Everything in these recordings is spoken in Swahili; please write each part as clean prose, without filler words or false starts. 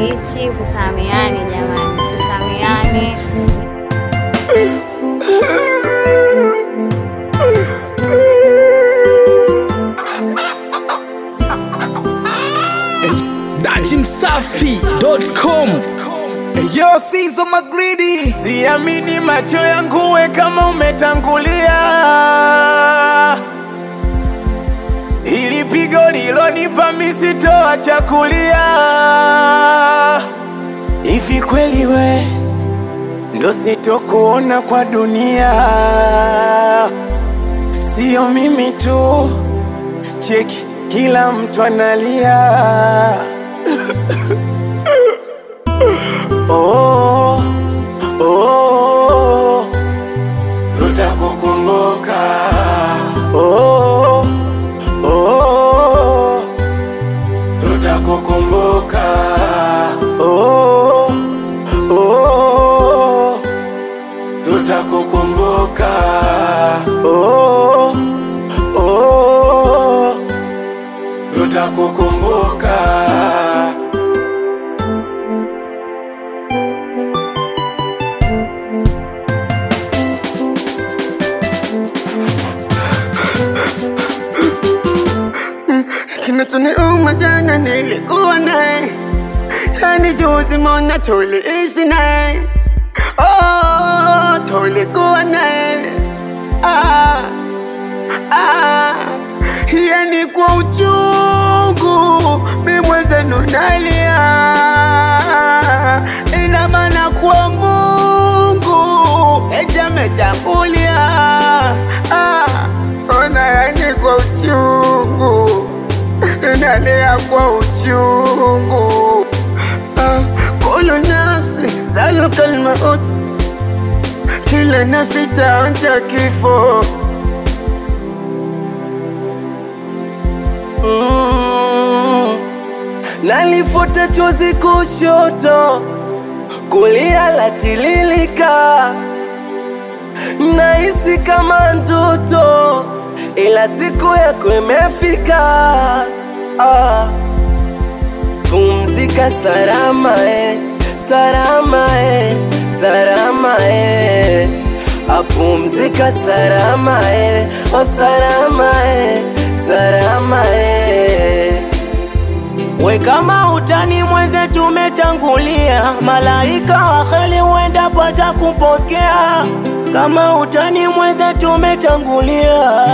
hichi, kusamiani jamani, tusamiane. Dachimsafi.com. Yo, Sizo Magridi, siamini macho yangu, we kama umetangulia. Ili pigo lilonipa misitoa chakulia. Hivi kweli we ndo sitokuona kwa dunia? Sio mimi tu, cheki kila mtu analia. Oh, oh, tutakukumbuka. Oh, oh, tutakukumbuka. Oh, oh, tutakukumbuka. Oh, oh, tutakukumbuka. Kinachoniuma jana nilikuwa naye, yani juzi mbona tuliishi naye. Oh, tulikuwa naye. Yani kwa uchungu mimi mwenzenu nalia. Ina maana kwa Mungu eti ametangulia. Ona yani kwa uchungu nalia kwa uchungu. Kulu nafsi zalukal maut, kila nafsi taonja kifo. Nalifuta chozi kushoto, kulia latililika. Nahisi kama ndoto, ila siku yako imefika. Pumzika salama salama salama apumzika salama oh salama salama We kama utani mweze tumetangulia, malaika wa kheri wenda pata kupokea. Kama utani mweze tumetangulia.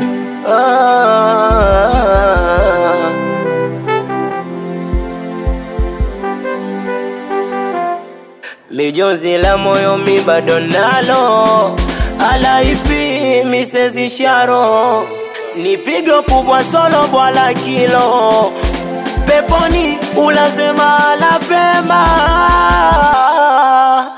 Lijozi la moyo mi bado nalo, alaipi misezi sharo. Ni pigo kubwa solo bwala kilo, peponi ulazema la pema.